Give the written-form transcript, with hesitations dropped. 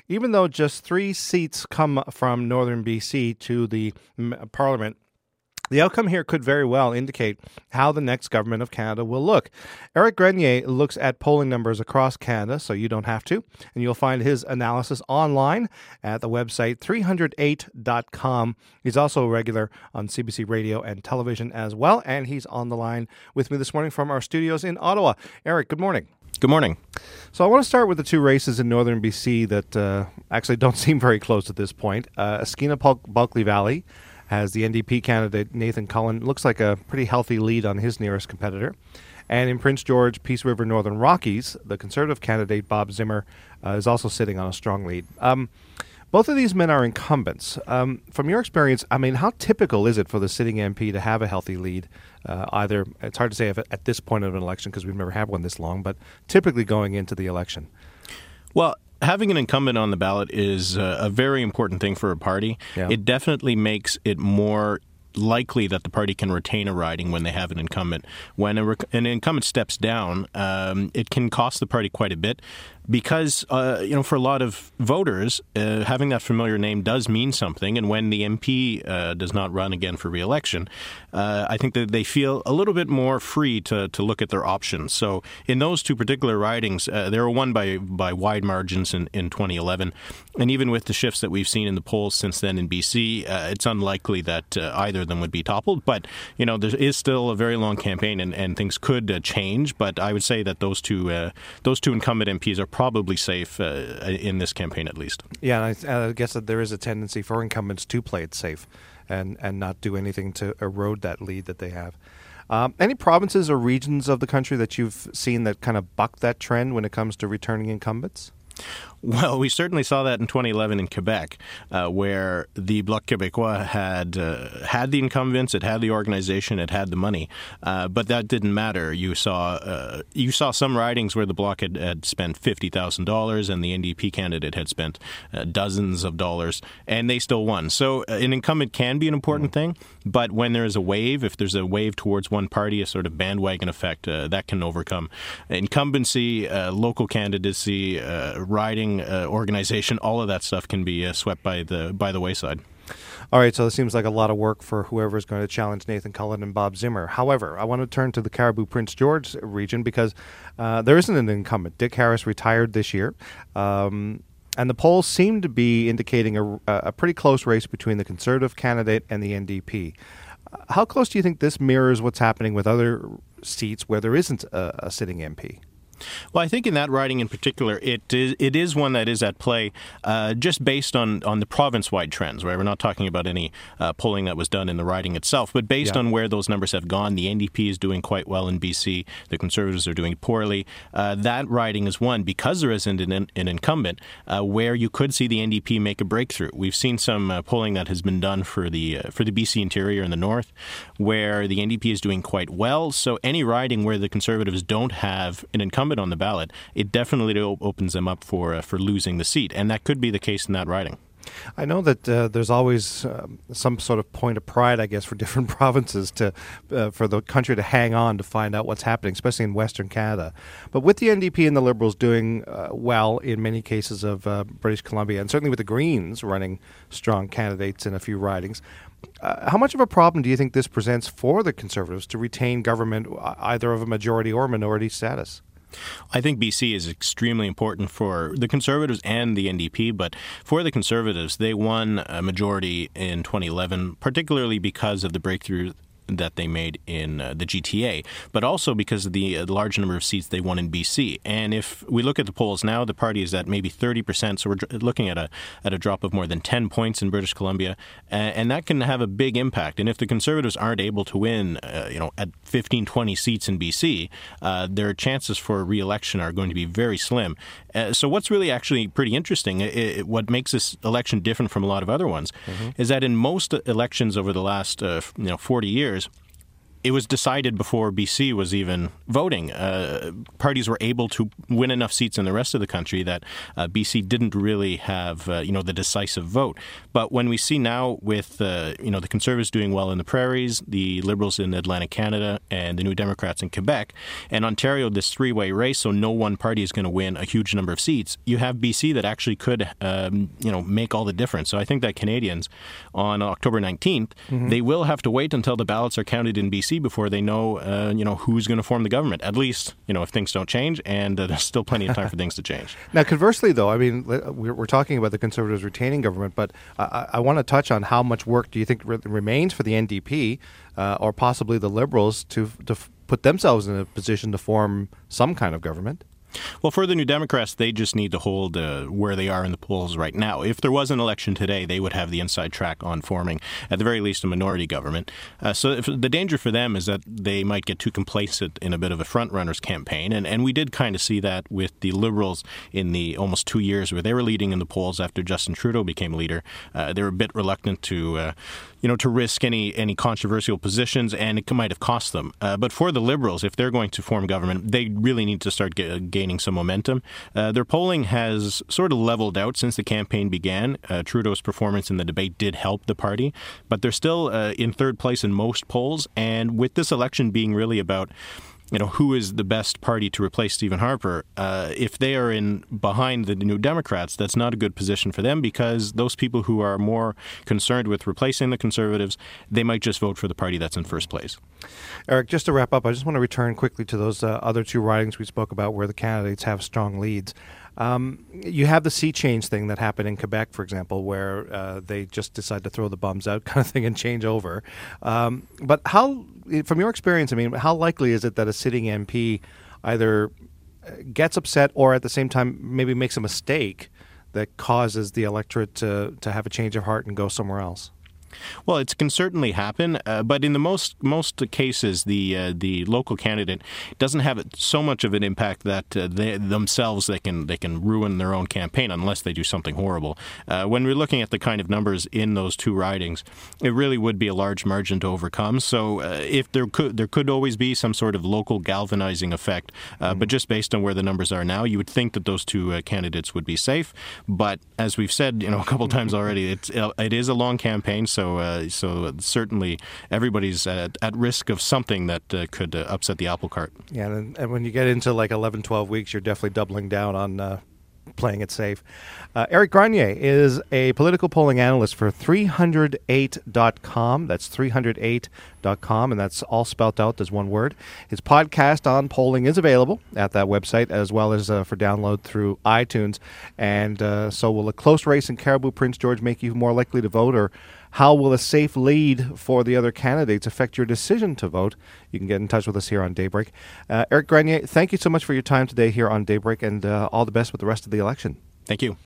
Even though just 3 seats come from northern BC to the Parliament, the outcome here could very well indicate how the next government of Canada will look. Eric Grenier looks at polling numbers across Canada, so you don't have to, and you'll find his analysis online at the website 308.com. He's also a regular on CBC Radio and television as well, and he's on the line with me this morning from our studios in Ottawa. Eric, good morning. Good morning. So I want to start with the 2 races in northern BC that actually don't seem very close at this point. Skeena-Bulkley Valley has the NDP candidate Nathan Cullen. Looks like a pretty healthy lead on his nearest competitor. And in Prince George, Peace River, Northern Rockies, the Conservative candidate Bob Zimmer is also sitting on a strong lead. Both of these men are incumbents. From your experience, I mean, how typical is it for the sitting MP to have a healthy lead? Either, it's hard to say if at this point of an election because we've never had one this long, but typically going into the election. Well, having an incumbent on the ballot is a very important thing for a party. Yeah. It definitely makes it more likely that the party can retain a riding when they have an incumbent. When an incumbent steps down, it can cost the party quite a bit because, for a lot of voters, having that familiar name does mean something. And when the MP does not run again for re-election, I think that they feel a little bit more free to look at their options. So in those 2 particular ridings, they were won by wide margins in 2011. And even with the shifts that we've seen in the polls since then in BC, it's unlikely that either of them would be toppled. But, there is still a very long campaign and things could change. But I would say that those two incumbent MPs are probably safe in this campaign at least. Yeah, and I guess that there is a tendency for incumbents to play it safe and not do anything to erode that lead that they have. Any provinces or regions of the country that you've seen that kind of buck that trend when it comes to returning incumbents? Well, we certainly saw that in 2011 in Quebec, where the Bloc Québécois had the incumbents, it had the organization, it had the money, but that didn't matter. You saw some ridings where the Bloc had spent $50,000 and the NDP candidate had spent dozens of dollars, and they still won. So an incumbent can be an important thing, but when there is a wave, if there's a wave towards one party, a sort of bandwagon effect, that can overcome incumbency, local candidacy, riding organization. All of that stuff can be swept by the wayside. All right, so it seems like a lot of work for whoever is going to challenge Nathan Cullen and Bob Zimmer. However, I want to turn to the Cariboo Prince George region because there isn't an incumbent. Dick Harris retired this year, and the polls seem to be indicating a pretty close race between the Conservative candidate and the NDP. How close do you think this mirrors what's happening with other seats where there isn't a sitting MP? Well, I think in that riding in particular, it is one that is at play just based on the province-wide trends, right? We're not talking about any polling that was done in the riding itself, but based on where those numbers have gone, the NDP is doing quite well in BC. The Conservatives are doing poorly. That riding is one because there isn't an incumbent where you could see the NDP make a breakthrough. We've seen some polling that has been done for the BC interior in the north where the NDP is doing quite well. So any riding where the Conservatives don't have an incumbent on the ballot, it definitely opens them up for losing the seat, and that could be the case in that riding. I know that there's always some sort of point of pride, I guess, for different provinces for the country to hang on to find out what's happening, especially in Western Canada. But with the NDP and the Liberals doing well in many cases of British Columbia, and certainly with the Greens running strong candidates in a few ridings, how much of a problem do you think this presents for the Conservatives to retain government either of a majority or minority status? I think BC is extremely important for the Conservatives and the NDP, but for the Conservatives, they won a majority in 2011, particularly because of the breakthrough that they made in the GTA, but also because of the large number of seats they won in BC. And if we look at the polls now, the party is at maybe 30%, so we're looking at a drop of more than 10 points in British Columbia, and that can have a big impact. And if the Conservatives aren't able to win, at 15, 20 seats in BC, their chances for re-election are going to be very slim. So what's really actually pretty interesting, what makes this election different from a lot of other ones, is that in most elections over the last 40 years, it was decided before BC was even voting. Parties were able to win enough seats in the rest of the country that BC didn't really have, the decisive vote. But when we see now with, the Conservatives doing well in the Prairies, the Liberals in Atlantic Canada, and the New Democrats in Quebec, and Ontario, this three-way race, so no one party is going to win a huge number of seats, you have BC that actually could, make all the difference. So I think that Canadians on October 19th, they will have to wait until the ballots are counted in BC before they know, who's going to form the government, at least, if things don't change, and there's still plenty of time for things to change. Now, conversely, though, I mean, we're talking about the Conservatives retaining government, but I want to touch on how much work do you think remains for the NDP or possibly the Liberals to put themselves in a position to form some kind of government? Well, for the New Democrats, they just need to hold where they are in the polls right now. If there was an election today, they would have the inside track on forming, at the very least, a minority government. So the danger for them is that they might get too complacent in a bit of a front-runners campaign. And we did kind of see that with the Liberals in the almost 2 years where they were leading in the polls after Justin Trudeau became leader. They were a bit reluctant to risk any controversial positions, and it might have cost them. But for the Liberals, if they're going to form government, they really need to start gaining some momentum. Their polling has sort of leveled out since the campaign began. Trudeau's performance in the debate did help the party, but they're still in third place in most polls. And with this election being really about who is the best party to replace Stephen Harper, if they are in behind the New Democrats, that's not a good position for them, because those people who are more concerned with replacing the Conservatives, they might just vote for the party that's in first place. Eric, just to wrap up, I just want to return quickly to those other two ridings we spoke about where the candidates have strong leads. You have the sea change thing that happened in Quebec, for example, where they just decide to throw the bums out kind of thing and change over. But from your experience, I mean, how likely is it that a sitting MP either gets upset or at the same time maybe makes a mistake that causes the electorate to have a change of heart and go somewhere else? Well, it can certainly happen, but in the most cases, the local candidate doesn't have so much of an impact that they can ruin their own campaign unless they do something horrible. When we're looking at the kind of numbers in those two ridings, it really would be a large margin to overcome. So, if there could always be some sort of local galvanizing effect, but just based on where the numbers are now, you would think that those two candidates would be safe. But as we've said, a couple times already, it is a long campaign. So certainly everybody's at risk of something that could upset the apple cart. Yeah, and when you get into like 11, 12 weeks, you're definitely doubling down on playing it safe. Eric Grenier is a political polling analyst for 308.com. That's 308.com, and that's all spelt out as one word. His podcast on polling is available at that website, as well as for download through iTunes. And so will a close race in Caribou Prince George make you more likely to vote, or how will a safe lead for the other candidates affect your decision to vote? You can get in touch with us here on Daybreak. Eric Grenier, thank you so much for your time today here on Daybreak, and all the best with the rest of the election. Thank you.